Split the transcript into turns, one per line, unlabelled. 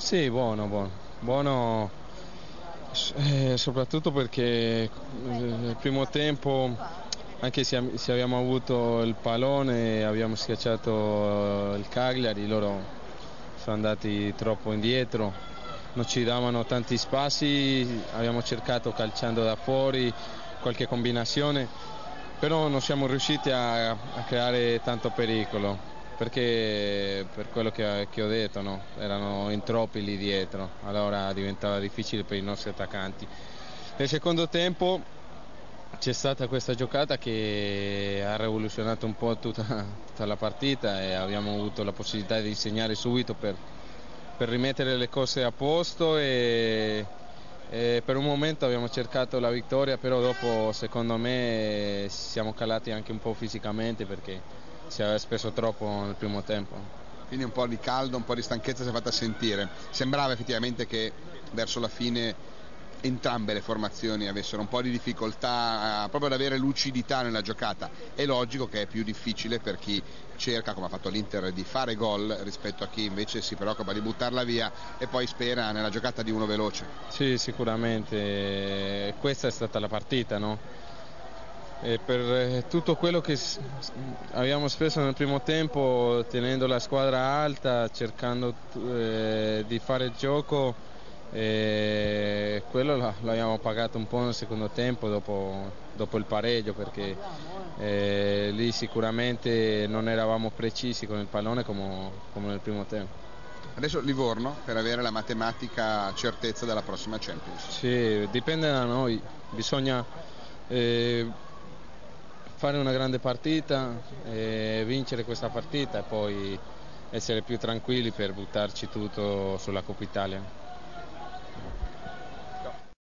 Sì, buono soprattutto perché nel primo tempo, anche se abbiamo avuto il pallone, abbiamo schiacciato il Cagliari, loro sono andati troppo indietro, non ci davano tanti spazi, abbiamo cercato calciando da fuori qualche combinazione, però non siamo riusciti a creare tanto pericolo. Perché per quello che ho detto, no? Erano in troppi lì dietro, allora diventava difficile per i nostri attaccanti. Nel secondo tempo c'è stata questa giocata che ha rivoluzionato un po' tutta la partita e abbiamo avuto la possibilità di segnare subito per rimettere le cose a posto e per un momento abbiamo cercato la vittoria, però dopo secondo me siamo calati anche un po' fisicamente perché si aveva speso troppo nel primo tempo.
Quindi un po' di caldo, un po' di stanchezza si è fatta sentire. Sembrava effettivamente che verso la fine entrambe le formazioni avessero un po' di difficoltà proprio ad avere lucidità nella giocata. È logico che è più difficile per chi cerca, come ha fatto l'Inter, di fare gol rispetto a chi invece si preoccupa di buttarla via e poi spera nella giocata di uno veloce.
Sì, sicuramente questa è stata la partita, no? E per tutto quello che abbiamo speso nel primo tempo, tenendo la squadra alta, cercando di fare il gioco, quello l'abbiamo pagato un po' nel secondo tempo dopo il pareggio, perché lì sicuramente non eravamo precisi con il pallone come nel primo tempo.
Adesso Livorno per avere la matematica certezza della prossima Champions.
Sì, dipende da noi, bisogna fare una grande partita, vincere questa partita e poi essere più tranquilli per buttarci tutto sulla Coppa Italia.